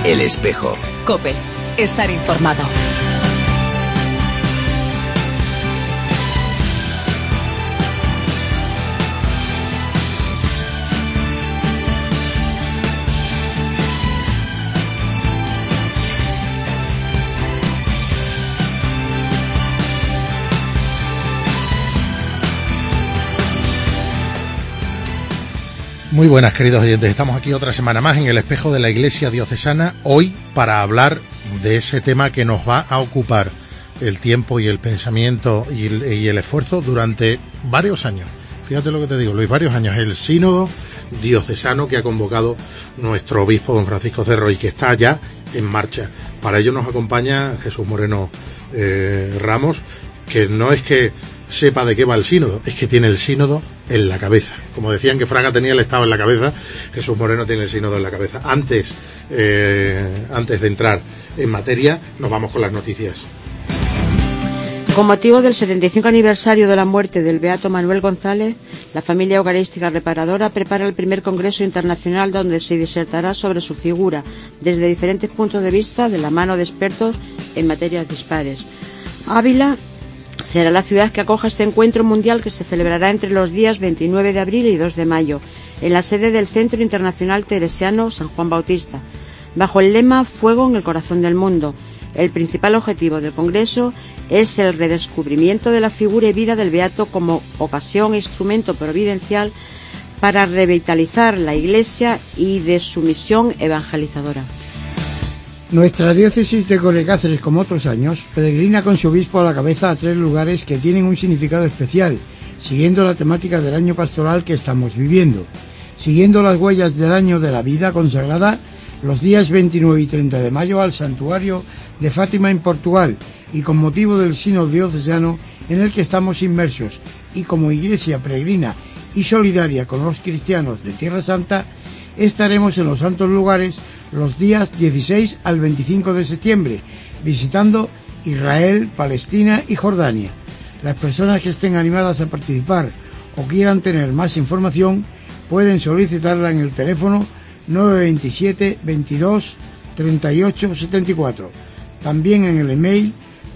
El Espejo. COPE. Estar informado. Muy buenas, queridos oyentes. Estamos aquí otra semana más en el Espejo de la Iglesia Diocesana, hoy para hablar de ese tema que nos va a ocupar el tiempo y el pensamiento y el esfuerzo durante varios años. Fíjate lo que te digo, Luis, varios años. El sínodo diocesano que ha convocado nuestro obispo don Francisco Cerro y que está ya en marcha. Para ello nos acompaña Jesús Moreno Ramos, que no es que sepa de qué va el sínodo, es que tiene el sínodo en la cabeza. Como decían que Fraga tenía el Estado en la cabeza, Jesús Moreno tiene el sínodo en la cabeza. Antes de entrar en materia, nos vamos con las noticias. Con motivo del 75 aniversario de la muerte del beato Manuel González, la familia eucarística reparadora prepara el primer congreso internacional donde se disertará sobre su figura desde diferentes puntos de vista de la mano de expertos en materias dispares. Ávila será la ciudad que acoja este encuentro mundial que se celebrará entre los días 29 de abril y 2 de mayo, en la sede del Centro Internacional Teresiano San Juan Bautista, bajo el lema Fuego en el corazón del mundo. El principal objetivo del Congreso es el redescubrimiento de la figura y vida del beato como ocasión e instrumento providencial para revitalizar la Iglesia y de su misión evangelizadora. Nuestra diócesis de Coria Cáceres, como otros años, peregrina con su obispo a la cabeza a 3 lugares que tienen un significado especial, siguiendo la temática del año pastoral que estamos viviendo. Siguiendo las huellas del año de la vida consagrada, los días 29 y 30 de mayo al santuario de Fátima en Portugal, y con motivo del sínodo diocesano en el que estamos inmersos, y como iglesia peregrina y solidaria con los cristianos de Tierra Santa, estaremos en los santos lugares los días 16 al 25 de septiembre, visitando Israel, Palestina y Jordania. Las personas que estén animadas a participar o quieran tener más información pueden solicitarla en el teléfono 927 22 38 74. También en el email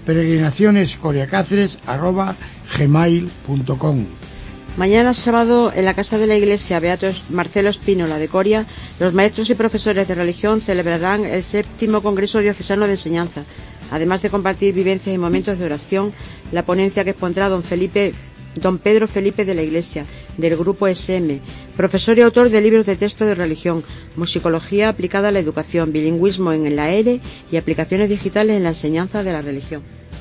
peregrinacionescoriacáceres@gmail.com. Mañana sábado, en la Casa de la Iglesia Beato Marcelo Espínola de Coria, los maestros y profesores de religión celebrarán el 7º Congreso Diocesano de Enseñanza. Además de compartir vivencias y momentos de oración, la ponencia que expondrá don Pedro Felipe de la Iglesia, del Grupo SM, profesor y autor de libros de texto de religión, musicología aplicada a la educación, bilingüismo en la ERE y aplicaciones digitales en la enseñanza de la religión.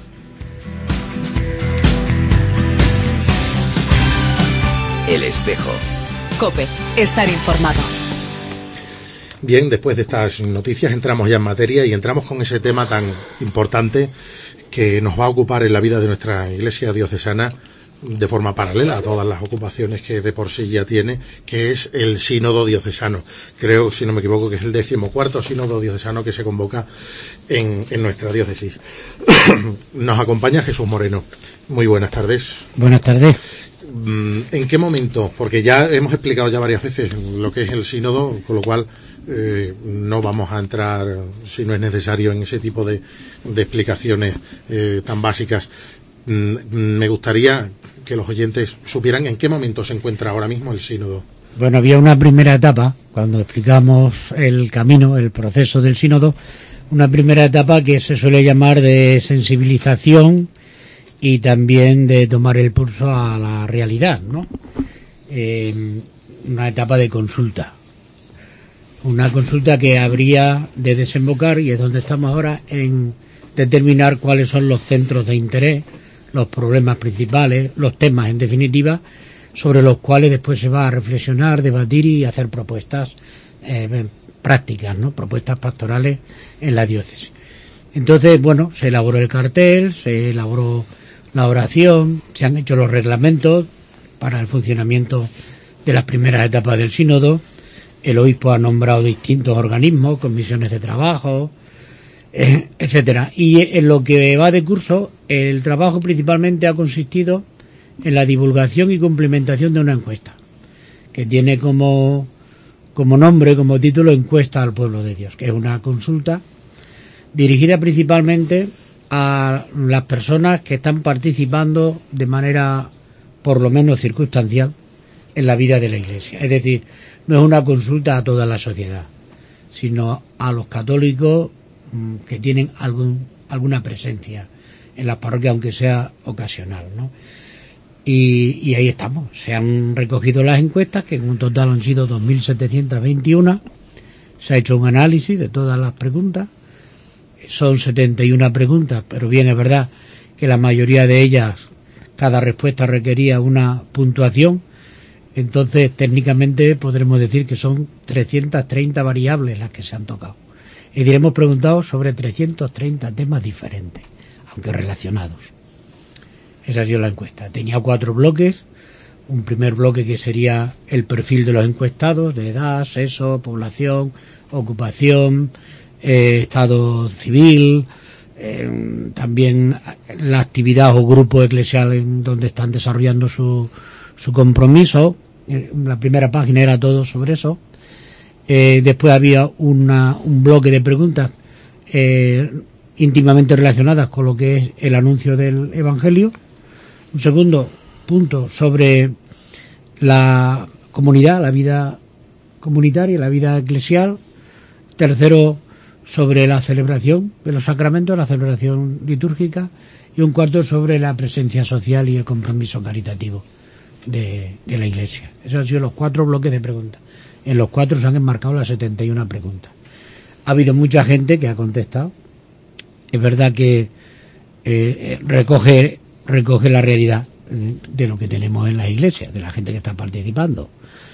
El Espejo. COPE. Estar informado. Bien, después de estas noticias entramos ya en materia y entramos con ese tema tan importante que nos va a ocupar en la vida de nuestra Iglesia diocesana de forma paralela a todas las ocupaciones que de por sí ya tiene, que es el sínodo diocesano. Creo, si no me equivoco, que es el 14º sínodo diocesano que se convoca en nuestra diócesis. Nos acompaña Jesús Moreno. Muy buenas tardes. Buenas tardes. ¿En qué momento? Porque ya hemos explicado ya varias veces lo que es el sínodo, con lo cual no vamos a entrar, si no es necesario, en ese tipo de explicaciones tan básicas. Me gustaría que los oyentes supieran en qué momento se encuentra ahora mismo el sínodo. Bueno, había una primera etapa, cuando explicamos el camino, el proceso del sínodo, una primera etapa que se suele llamar de sensibilización y también de tomar el pulso a la realidad, ¿no? Una etapa de consulta. Una consulta que habría de desembocar, y es donde estamos ahora, en determinar cuáles son los centros de interés, los problemas principales, los temas, en definitiva, sobre los cuales después se va a reflexionar, debatir y hacer propuestas prácticas, ¿no? Propuestas pastorales en la diócesis. Entonces, bueno, se elaboró el cartel, se elaboró la oración, se han hecho los reglamentos para el funcionamiento de las primeras etapas del sínodo. El obispo ha nombrado distintos organismos, comisiones de trabajo, etcétera. Y en lo que va de curso, el trabajo principalmente ha consistido en la divulgación y complementación de una encuesta que tiene como como nombre, como título, Encuesta al Pueblo de Dios, que es una consulta dirigida principalmente a las personas que están participando de manera por lo menos circunstancial en la vida de la Iglesia. Es decir, no es una consulta a toda la sociedad, sino a los católicos que tienen alguna presencia en las parroquias, aunque sea ocasional, ¿no? Y ahí estamos. Se han recogido las encuestas, que en un total han sido 2.721. Se ha hecho un análisis de todas las preguntas. Son 71 preguntas, pero bien es verdad que la mayoría de ellas, cada respuesta requería una puntuación. Entonces, técnicamente podremos decir que son 330 variables las que se han tocado. Es decir, hemos preguntado sobre 330 temas diferentes, aunque relacionados. Esa ha sido la encuesta. Tenía 4 bloques. Un primer bloque que sería el perfil de los encuestados, de edad, sexo, población, ocupación, estado civil, también la actividad o grupo eclesial en donde están desarrollando su compromiso. La primera página era todo sobre eso. Después había un bloque de preguntas íntimamente relacionadas con lo que es el anuncio del Evangelio. Un segundo punto sobre la comunidad, la vida comunitaria, la vida eclesial. Tercero, sobre la celebración de los sacramentos, la celebración litúrgica. Y un cuarto sobre la presencia social y el compromiso caritativo de la Iglesia. Esos han sido los 4 bloques de preguntas. En los 4 se han enmarcado las 71 preguntas. Ha habido mucha gente que ha contestado. Es verdad que recoge la realidad de lo que tenemos en la Iglesia, de la gente que está participando.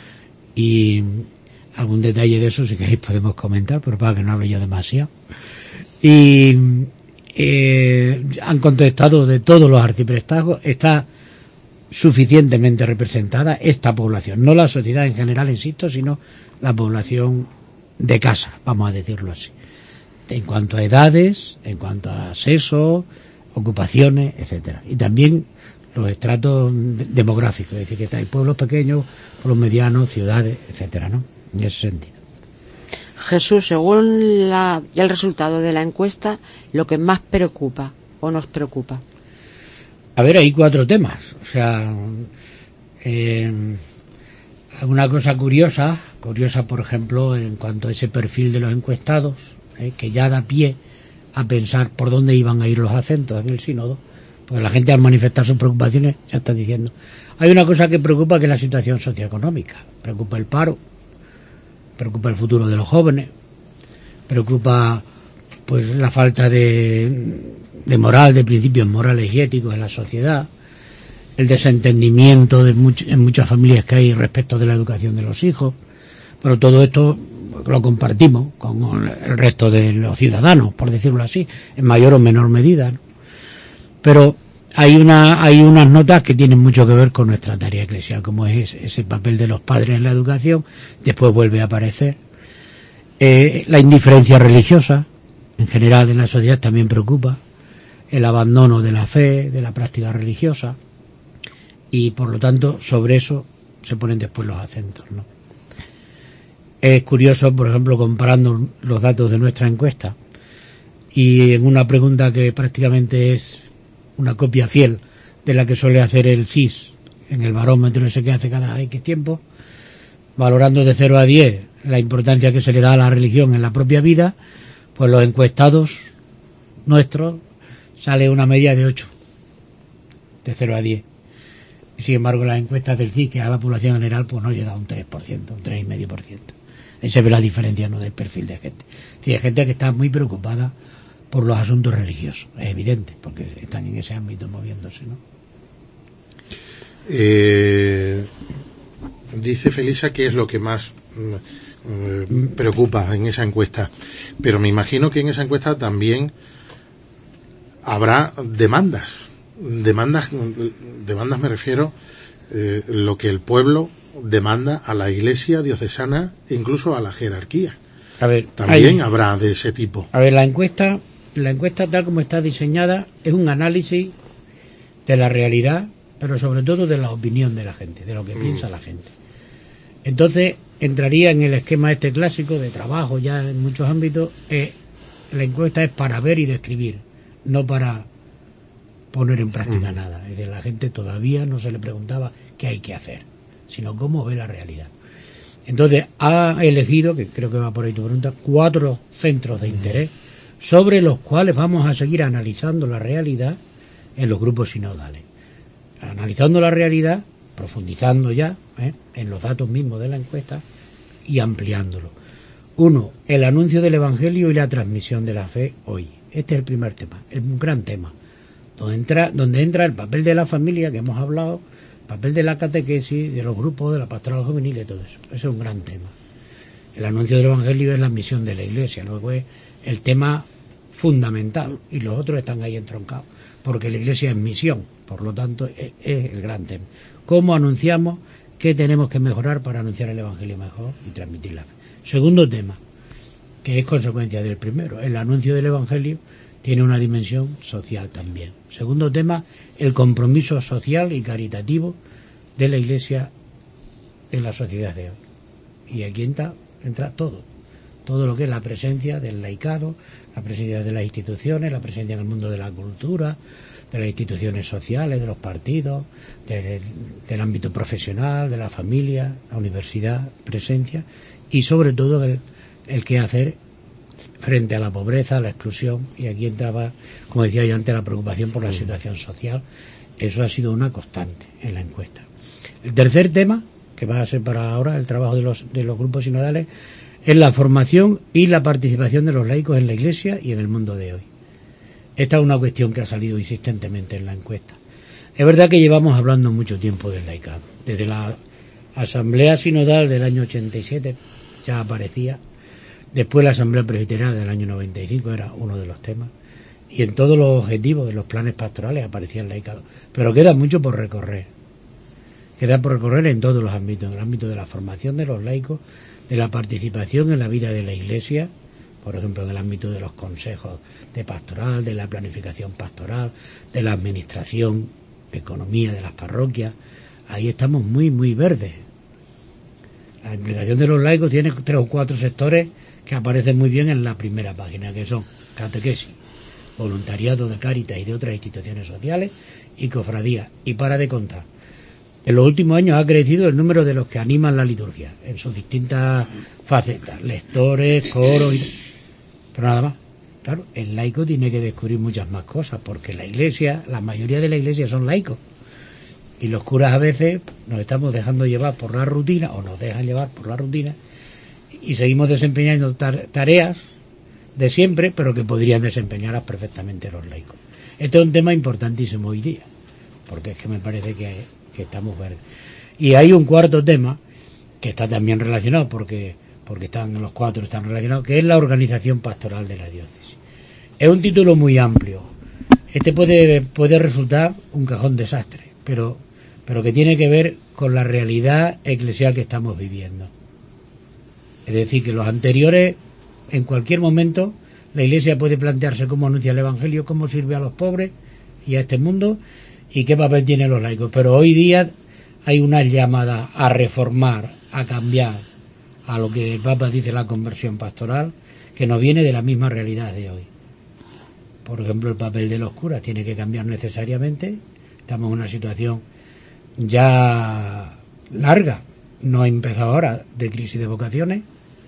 Y algún detalle de eso, si queréis, podemos comentar, pero para que no hable yo demasiado. Y han contestado de todos los arciprestazgos. Está suficientemente representada esta población, no la sociedad en general, insisto, sino la población de casa, vamos a decirlo así, en cuanto a edades, en cuanto a sexo, ocupaciones, etcétera, y también los estratos demográficos, es decir, que hay pueblos pequeños, pueblos medianos, ciudades, etcétera, ¿no? En ese sentido. Jesús, según el resultado de la encuesta, lo que más preocupa o nos preocupa. A ver, hay 4 temas. O sea, alguna cosa curiosa, por ejemplo, en cuanto a ese perfil de los encuestados, que ya da pie a pensar por dónde iban a ir los acentos en el sínodo, porque la gente al manifestar sus preocupaciones ya está diciendo. Hay una cosa que preocupa, que es la situación socioeconómica. Preocupa el paro, preocupa el futuro de los jóvenes, preocupa pues la falta de moral, de principios morales y éticos en la sociedad, el desentendimiento en muchas familias que hay respecto de la educación de los hijos. Pero todo esto lo compartimos con el resto de los ciudadanos, por decirlo así, en mayor o menor medida, ¿no? Pero hay unas notas que tienen mucho que ver con nuestra tarea eclesial, como es ese papel de los padres en la educación. Después vuelve a aparecer la indiferencia religiosa en general en la sociedad, también preocupa, el abandono de la fe, de la práctica religiosa, y por lo tanto sobre eso se ponen después los acentos, ¿no? Es curioso, por ejemplo, comparando los datos de nuestra encuesta, y en una pregunta que prácticamente es una copia fiel de la que suele hacer el CIS en el barómetro ese que hace cada X tiempo, valorando de 0 a 10 la importancia que se le da a la religión en la propia vida, pues los encuestados nuestros sale una media de 8, de 0 a 10. Y sin embargo, las encuestas del CIS, que a la población general, pues no llega a un 3%, un 3,5%. Ahí se ve la diferencia, ¿no?, del perfil de gente. Sí, hay gente que está muy preocupada por los asuntos religiosos, es evidente, porque están en ese ámbito moviéndose, ¿no? Dice Felisa que es lo que más preocupa en esa encuesta, pero me imagino que en esa encuesta también habrá demandas me refiero, lo que el pueblo demanda a la Iglesia diocesana, incluso a la jerarquía. A ver, también habrá de ese tipo. A ver, la encuesta tal como está diseñada es un análisis de la realidad, pero sobre todo de la opinión de la gente, de lo que piensa la gente. Entonces, entraría en el esquema este clásico de trabajo ya en muchos ámbitos. La encuesta es para ver y describir, no para poner en práctica nada. Es decir, la gente todavía no se le preguntaba qué hay que hacer, sino cómo ve la realidad. Entonces ha elegido, que creo que va por ahí tu pregunta, 4 centros de interés sobre los cuales vamos a seguir analizando la realidad en los grupos sinodales. Analizando la realidad, profundizando ya en los datos mismos de la encuesta y ampliándolo. 1. El anuncio del Evangelio y la transmisión de la fe hoy. Este es el primer tema, un gran tema, donde entra el papel de la familia, que hemos hablado, el papel de la catequesis, de los grupos, de la pastoral juvenil y todo eso. Ese es un gran tema. El anuncio del Evangelio es la misión de la Iglesia, luego es el tema fundamental, y los otros están ahí entroncados, porque la Iglesia es misión, por lo tanto es el gran tema. ¿Cómo anunciamos? ¿Qué tenemos que mejorar para anunciar el Evangelio mejor y transmitir la fe? Segundo tema, que es consecuencia del primero, el anuncio del Evangelio tiene una dimensión social también. Segundo tema, el compromiso social y caritativo de la Iglesia en la sociedad de hoy. Y aquí entra todo lo que es la presencia del laicado, la presencia de las instituciones, la presencia en el mundo de la cultura, de las instituciones sociales, de los partidos, del ámbito profesional, de la familia, la universidad, presencia, y sobre todo el qué hacer frente a la pobreza, a la exclusión, y aquí entraba, como decía yo antes, la preocupación por la situación social. Eso ha sido una constante en la encuesta. El tercer tema, que va a ser para ahora el trabajo de los grupos sinodales, es la formación y la participación de los laicos en la Iglesia y en el mundo de hoy. Esta es una cuestión que ha salido insistentemente en la encuesta. Es verdad que llevamos hablando mucho tiempo del laicado. Desde la Asamblea Sinodal del año 87 ya aparecía. Después la Asamblea Presbiteriana del año 95 era uno de los temas. Y en todos los objetivos de los planes pastorales aparecía el laicado. Pero queda mucho por recorrer. Queda por recorrer en todos los ámbitos. En el ámbito de la formación de los laicos, de la participación en la vida de la Iglesia, por ejemplo, en el ámbito de los consejos de pastoral, de la planificación pastoral, de la administración, economía de las parroquias. Ahí estamos muy, muy verdes. La implicación de los laicos tiene 3 o 4 sectores que aparecen muy bien en la primera página, que son catequesis, voluntariado de Cáritas y de otras instituciones sociales, y cofradías. Y para de contar. En los últimos años ha crecido el número de los que animan la liturgia, en sus distintas facetas, lectores, coros, pero nada más. Claro, el laico tiene que descubrir muchas más cosas, porque la Iglesia, la mayoría de la Iglesia son laicos. Y los curas a veces nos estamos dejando llevar por la rutina, o nos dejan llevar por la rutina, y seguimos desempeñando tareas de siempre, pero que podrían desempeñarlas perfectamente los laicos. Este es un tema importantísimo hoy día, porque es que me parece que estamos verdes. Y hay un cuarto tema, que está también relacionado, porque los 4 están relacionados, que es la organización pastoral de la diócesis. Es un título muy amplio. Este puede resultar un cajón desastre, pero que tiene que ver con la realidad eclesial que estamos viviendo. Es decir, que los anteriores, en cualquier momento, la Iglesia puede plantearse cómo anuncia el Evangelio, cómo sirve a los pobres y a este mundo, y qué papel tienen los laicos. Pero hoy día hay una llamada a reformar, a cambiar, a lo que el Papa dice la conversión pastoral, que nos viene de la misma realidad de hoy. Por ejemplo, el papel de los curas tiene que cambiar necesariamente. Estamos en una situación ya larga, no ha empezado ahora, de crisis de vocaciones.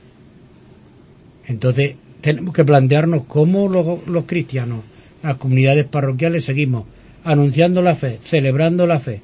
Entonces tenemos que plantearnos cómo los cristianos, las comunidades parroquiales, seguimos anunciando la fe, celebrando la fe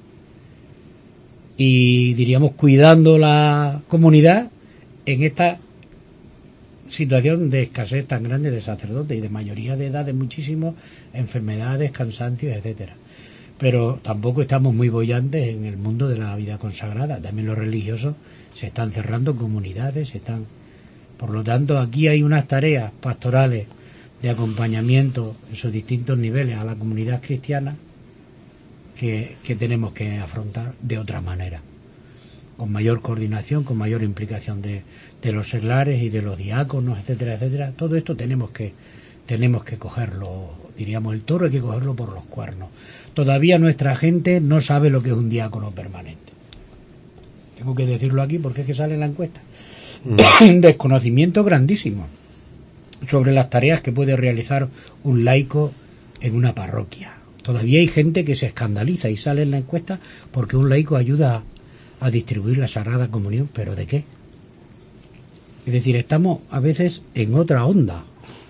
y, diríamos, cuidando la comunidad en esta situación de escasez tan grande de sacerdotes y de mayoría de edad, de muchísimas enfermedades, cansancios, etcétera. Pero tampoco estamos muy bollantes en el mundo de la vida consagrada. También los religiosos se están cerrando comunidades, por lo tanto, aquí hay unas tareas pastorales de acompañamiento en sus distintos niveles a la comunidad cristiana que tenemos que afrontar de otra manera, con mayor coordinación, con mayor implicación de los seglares y de los diáconos, etcétera, etcétera. Todo esto tenemos que cogerlo, diríamos, el toro hay que cogerlo por los cuernos. Todavía nuestra gente no sabe lo que es un diácono permanente. Tengo que decirlo aquí porque es que sale en la encuesta. Un desconocimiento grandísimo sobre las tareas que puede realizar un laico en una parroquia. Todavía hay gente que se escandaliza y sale en la encuesta porque un laico ayuda a distribuir la Sagrada Comunión, ¿pero de qué? Es decir, estamos a veces en otra onda.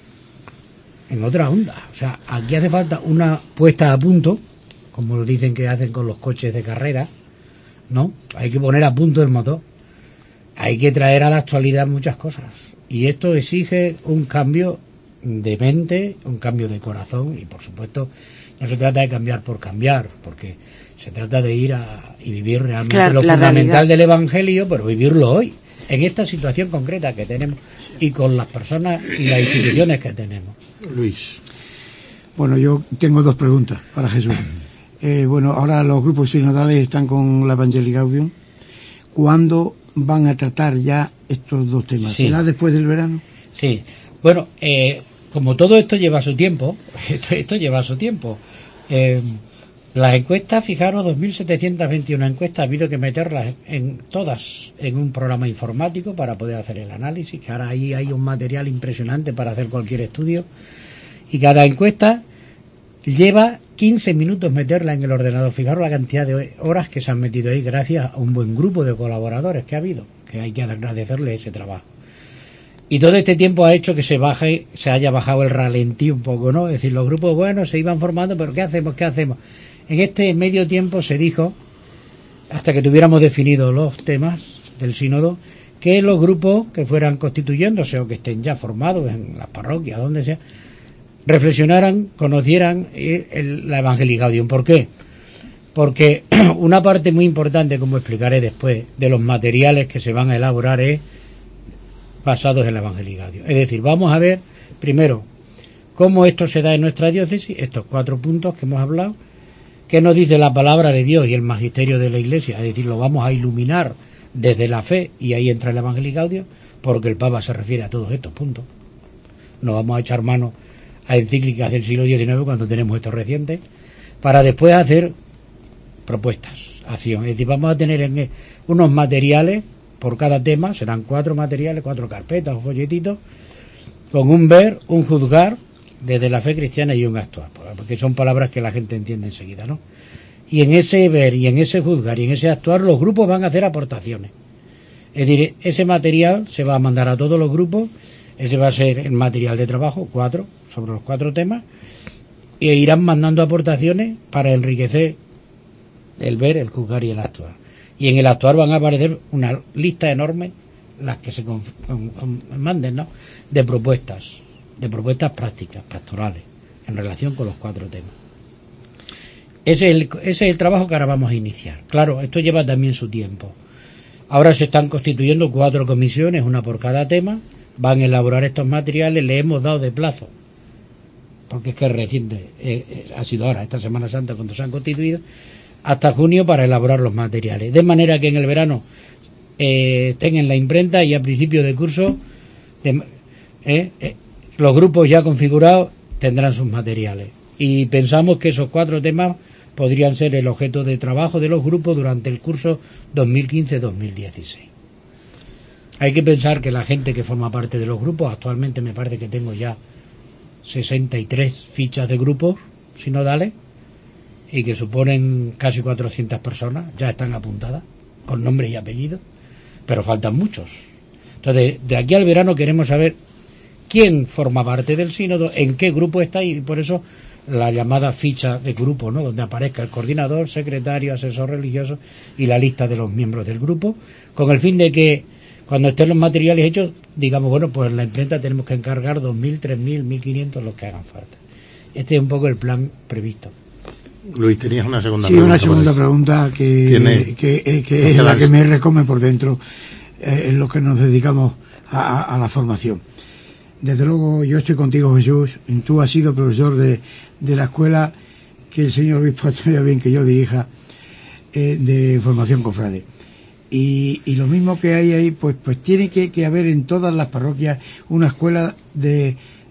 O sea, aquí hace falta una puesta a punto, como lo dicen que hacen con los coches de carrera, ¿no? Hay que poner a punto el motor. Hay que traer a la actualidad muchas cosas. Y esto exige un cambio de mente, un cambio de corazón, y por supuesto no se trata de cambiar por cambiar, porque se trata de ir y vivir realmente lo fundamental realidad del Evangelio, pero vivirlo hoy, en esta situación concreta que tenemos y con las personas y las instituciones que tenemos. Luis. Bueno, yo tengo dos preguntas para Jesús. Bueno, ahora los grupos sinodales están con la Evangelii Gaudium. ¿Cuándo van a tratar ya estos dos temas? Sí. ¿Será después del verano? Sí. Bueno, como todo esto lleva su tiempo, las encuestas, fijaros, 2.721 encuestas, ha habido que meterlas todas en un programa informático para poder hacer el análisis, que ahora ahí hay un material impresionante para hacer cualquier estudio, y cada encuesta lleva 15 minutos meterla en el ordenador. Fijaros la cantidad de horas que se han metido ahí gracias a un buen grupo de colaboradores que ha habido, que hay que agradecerle ese trabajo. Y todo este tiempo ha hecho que se haya bajado el ralentí un poco, ¿no? Es decir, los grupos, bueno, se iban formando, pero ¿qué hacemos? En este medio tiempo se dijo, hasta que tuviéramos definidos los temas del sínodo, que los grupos que fueran constituyéndose o que estén ya formados en las parroquias, donde sea, reflexionaran, conocieran la Evangelii Gaudium. ¿Por qué? Porque una parte muy importante, como explicaré después, de los materiales que se van a elaborar es basados en la Evangelii Gaudium. Es decir, vamos a ver primero cómo esto se da en nuestra diócesis, estos 4 puntos que hemos hablado, qué nos dice la palabra de Dios y el magisterio de la Iglesia, es decir, lo vamos a iluminar desde la fe, y ahí entra el Evangelii Gaudium, porque el Papa se refiere a todos estos puntos. No vamos a echar mano a encíclicas del siglo XIX cuando tenemos estos recientes, para después hacer propuestas, acción. Es decir, vamos a tener unos materiales por cada tema, serán 4 materiales, 4 carpetas o folletitos, con un ver, un juzgar desde la fe cristiana y un actuar, porque son palabras que la gente entiende enseguida, ¿no? Y en ese ver y en ese juzgar y en ese actuar los grupos van a hacer aportaciones. Es decir, ese material se va a mandar a todos los grupos, ese va a ser el material de trabajo, 4, sobre los 4 temas, e irán mandando aportaciones para enriquecer el ver, el juzgar y el actuar. Y en el actuar van a aparecer una lista enorme, las que se manden, ¿no?, de propuestas prácticas, pastorales, en relación con los 4 temas. Ese es el trabajo que ahora vamos a iniciar. Claro, esto lleva también su tiempo. Ahora se están constituyendo 4 comisiones, una por cada tema, van a elaborar estos materiales, le hemos dado de plazo, porque es que es reciente, ha sido ahora, esta Semana Santa, cuando se han constituido, hasta junio para elaborar los materiales, de manera que en el verano estén en la imprenta y a principio de curso los grupos ya configurados tendrán sus materiales, y pensamos que esos 4 temas podrían ser el objeto de trabajo de los grupos durante el curso 2015-2016. Hay que pensar que la gente que forma parte de los grupos, actualmente me parece que tengo ya 63 fichas de grupos sinodales, y que suponen casi 400 personas, ya están apuntadas, con nombre y apellido, pero faltan muchos. Entonces, de aquí al verano queremos saber quién forma parte del sínodo, en qué grupo está, y por eso la llamada ficha de grupo, ¿no?, donde aparezca el coordinador, secretario, asesor religioso y la lista de los miembros del grupo, con el fin de que cuando estén los materiales hechos, digamos, bueno, pues en la imprenta tenemos que encargar 2.000, 3.000, 1.500, los que hagan falta. Este es un poco el plan previsto. Luis, tenías una segunda pregunta. Sí, una segunda pregunta que es la que me recome por dentro, en lo que nos dedicamos a la formación. Desde luego, yo estoy contigo, Jesús. Tú has sido profesor de la escuela que el señor obispo ha tenido bien que yo dirija, de formación cofrade. Y lo mismo que hay ahí, pues tiene que haber en todas las parroquias una escuela de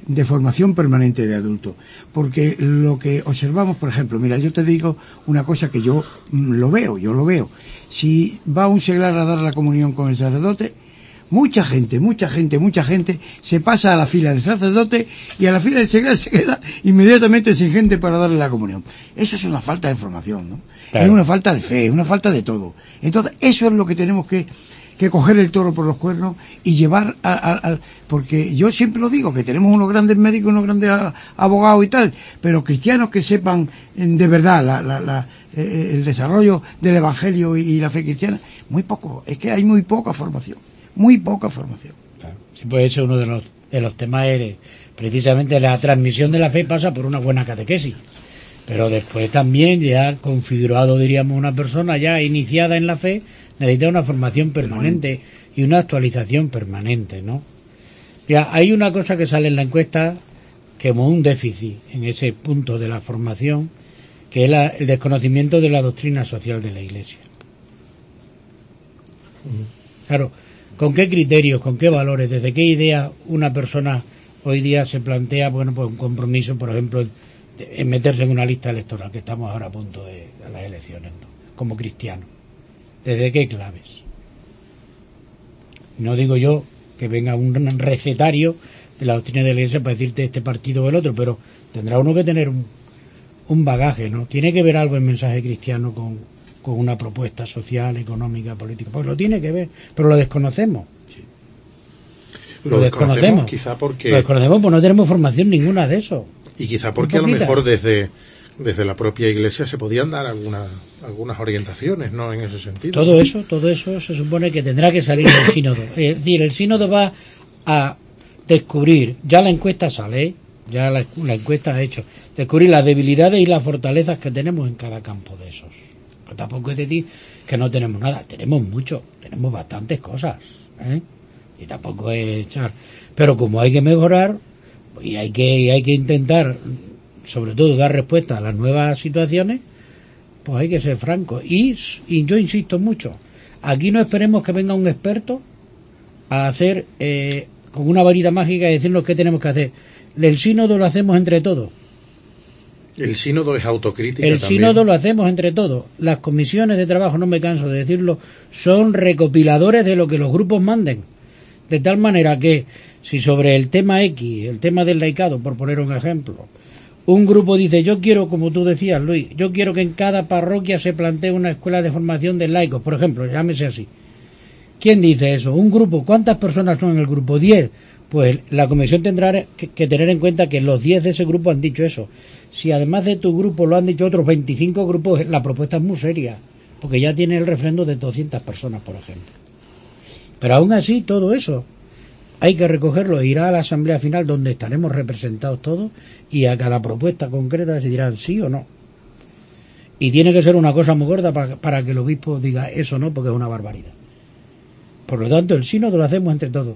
de formación permanente de adultos. Porque lo que observamos, por ejemplo, mira, yo te digo una cosa que yo lo veo. Si va un seglar a dar la comunión con el sacerdote, mucha gente se pasa a la fila del sacerdote y a la fila del seglar se queda inmediatamente sin gente para darle la comunión. Eso es una falta de formación, ¿no? Claro. Es una falta de fe, es una falta de todo. Entonces, eso es lo que tenemos que coger el toro por los cuernos y llevar porque yo siempre lo digo, que tenemos unos grandes médicos, unos grandes abogados y tal, pero cristianos que sepan de verdad el desarrollo del evangelio y la fe cristiana, muy poco. Es que hay muy poca formación. Claro. Sí, pues ese es uno de los temas. Precisamente la transmisión de la fe pasa por una buena catequesis, pero después también ya configurado, diríamos, una persona ya iniciada en la fe necesita una formación permanente y una actualización permanente, ¿no? Ya hay una cosa que sale en la encuesta como un déficit en ese punto de la formación, que es el desconocimiento de la doctrina social de la Iglesia. Claro, ¿con qué criterios, con qué valores, desde qué idea una persona hoy día se plantea, bueno, pues un compromiso, por ejemplo, en meterse en una lista electoral, que estamos ahora a punto de las elecciones, ¿no? Como cristiano? ¿Desde qué claves? No digo yo que venga un recetario de la doctrina de la Iglesia para decirte este partido o el otro, pero tendrá uno que tener un bagaje, ¿no? Tiene que ver algo el mensaje cristiano con una propuesta social, económica, política. Pues lo tiene que ver, pero lo desconocemos. Sí. Lo desconocemos quizá porque... Lo desconocemos porque no tenemos formación ninguna de eso. Y quizá porque a lo mejor desde la propia Iglesia se podían dar algunas orientaciones, ¿no?, en ese sentido. Todo eso se supone que tendrá que salir del sínodo. Es decir, el sínodo va a descubrir, ya la encuesta sale, ya la encuesta ha hecho, descubrir las debilidades y las fortalezas que tenemos en cada campo de esos. Pero tampoco es decir que no tenemos nada, tenemos mucho, tenemos bastantes cosas, ¿eh? Y tampoco es echar. Pero como hay que mejorar, y hay que intentar, sobre todo, dar respuesta a las nuevas situaciones, pues hay que ser franco. Y yo insisto mucho, aquí no esperemos que venga un experto a hacer con una varita mágica y decirnos qué tenemos que hacer. El sínodo lo hacemos entre todos. El sínodo es autocrítica. El también. sínodo lo hacemos entre todos. Las comisiones de trabajo, no me canso de decirlo, son recopiladores de lo que los grupos manden. De tal manera que, si sobre el tema X, el tema del laicado, por poner un ejemplo, un grupo dice, yo quiero, como tú decías, Luis, yo quiero que en cada parroquia se plantee una escuela de formación de laicos, por ejemplo, llámese así. ¿Quién dice eso? Un grupo. ¿Cuántas personas son en el grupo? 10. Pues la comisión tendrá que tener en cuenta que los 10 de ese grupo han dicho eso. Si además de tu grupo lo han dicho otros 25 grupos, la propuesta es muy seria, porque ya tiene el refrendo de 200 personas, por ejemplo. Pero aún así, todo eso hay que recogerlo e irá a la asamblea final, donde estaremos representados todos, y a cada propuesta concreta se dirán sí o no. Y tiene que ser una cosa muy gorda para que el obispo diga eso no, porque es una barbaridad. Por lo tanto, el sínodo lo hacemos entre todos.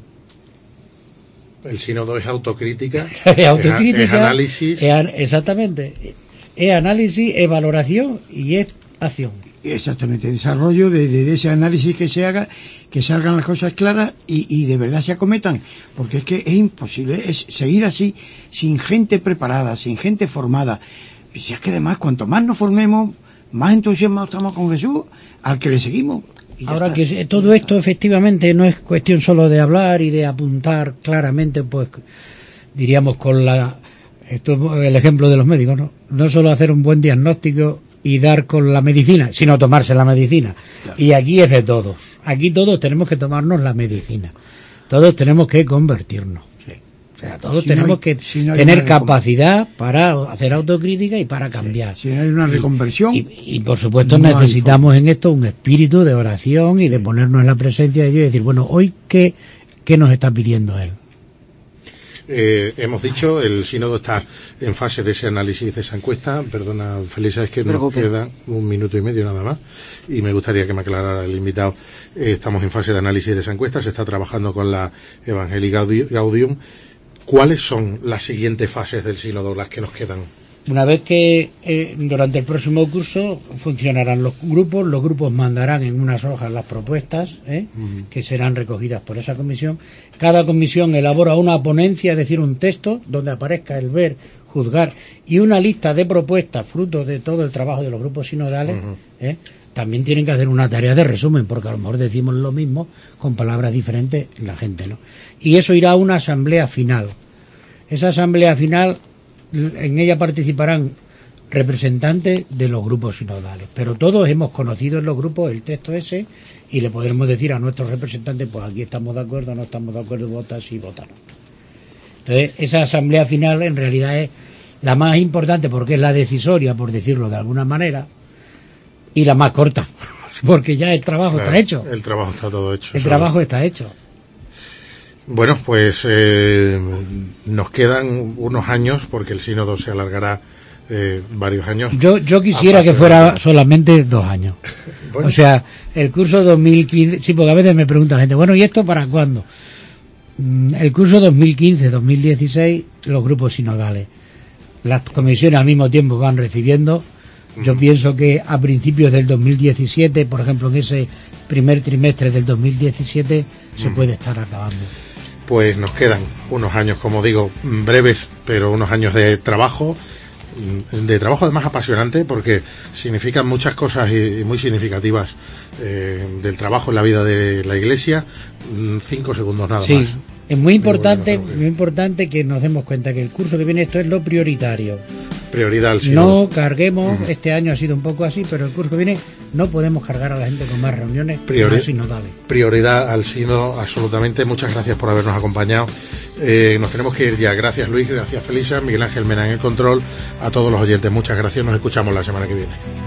El sínodo es autocrítica, es análisis. Exactamente. Es análisis, es valoración y es acción. Exactamente, desarrollo de ese análisis que se haga, que salgan las cosas claras y de verdad se acometan, porque es que es imposible es seguir así, sin gente preparada, sin gente formada. Si es que además, cuanto más nos formemos, más entusiasmados estamos con Jesús, al que le seguimos. Ahora está. Que todo esto efectivamente no es cuestión solo de hablar y de apuntar claramente, pues diríamos esto es el ejemplo de los médicos, no solo hacer un buen diagnóstico y dar con la medicina, sino tomarse la medicina. Claro. Y aquí es de todos. Aquí todos tenemos que tomarnos la medicina. Todos tenemos que convertirnos. Sí. O sea, todos tenemos que tener capacidad para hacer autocrítica y para cambiar. Si no hay una reconversión. Y por supuesto necesitamos en esto un espíritu de oración y de ponernos en la presencia de Dios y decir, bueno, hoy ¿qué nos está pidiendo Él? Hemos dicho, el sínodo está en fase de ese análisis, de esa encuesta. Perdona, Felisa, es que nos queda 1 minuto y medio nada más y me gustaría que me aclarara el invitado. Estamos en fase de análisis de esa encuesta, se está trabajando con la Evangelii Gaudium. ¿Cuáles son las siguientes fases del sínodo, las que nos quedan? Una vez que durante el próximo curso funcionarán los grupos mandarán en unas hojas las propuestas que serán recogidas por esa comisión. Cada comisión elabora una ponencia, es decir, un texto donde aparezca el ver, juzgar y una lista de propuestas fruto de todo el trabajo de los grupos sinodales. También tienen que hacer una tarea de resumen, porque a lo mejor decimos lo mismo con palabras diferentes la gente, ¿no? Y eso irá a una asamblea final. Esa asamblea final, en ella participarán representantes de los grupos sinodales, pero todos hemos conocido en los grupos el texto ese y le podremos decir a nuestros representantes, pues aquí estamos de acuerdo, no estamos de acuerdo, vota sí, vota no. Entonces, esa asamblea final en realidad es la más importante porque es la decisoria, por decirlo de alguna manera, y la más corta, porque ya el trabajo está hecho. El trabajo está todo hecho. El trabajo está hecho. Bueno, pues nos quedan unos años, porque el sínodo se alargará varios años. Yo quisiera que fuera solamente 2 años. Bueno. O sea, el curso 2015, sí, porque a veces me pregunta la gente, bueno, ¿y esto para cuándo? El curso 2015-2016, los grupos sinodales. Las comisiones al mismo tiempo van recibiendo. Yo pienso que a principios del 2017, por ejemplo, en ese primer trimestre del 2017, se puede estar acabando. Pues nos quedan unos años, como digo, breves, pero unos años de trabajo además apasionante, porque significan muchas cosas y muy significativas del trabajo en la vida de la Iglesia. 5 segundos nada más. Es muy importante que nos demos cuenta que el curso que viene, esto es lo prioritario. Prioridad al sínodo. No carguemos, este año ha sido un poco así, pero el curso que viene no podemos cargar a la gente con más reuniones más sinodales. Prioridad al sínodo, absolutamente. Muchas gracias por habernos acompañado. Nos tenemos que ir ya. Gracias Luis, gracias Felisa, Miguel Ángel Mena en el control, a todos los oyentes. Muchas gracias, nos escuchamos la semana que viene.